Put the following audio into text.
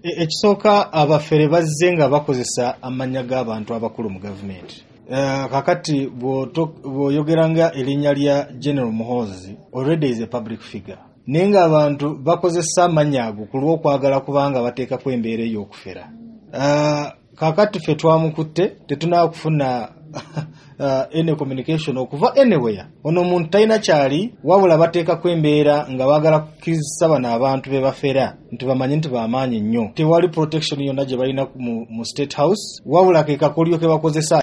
ekisooka abafere bazze nga bakozesa amanya g'abantu abakulu mu gavumenti. Kakati bw'oyogeranga erinnya lya General Muhoozi already is a public figure. Naye nga abantu bakozesa amanya ago ku lw'okwagala kubanga bateekako embeera ey'okufera. Kakati ffe twamukutte tetunaba kufuna any communication okuva anywhere. Ono omuntu talina kyali wabula bateekako embeera nga baagala kukkiriza bano abantu be bafera nti bamanye nti bamaanyi nnyo. Tewali protection yonna gye balina mu State House wabula ke kakolyo ke bakozesa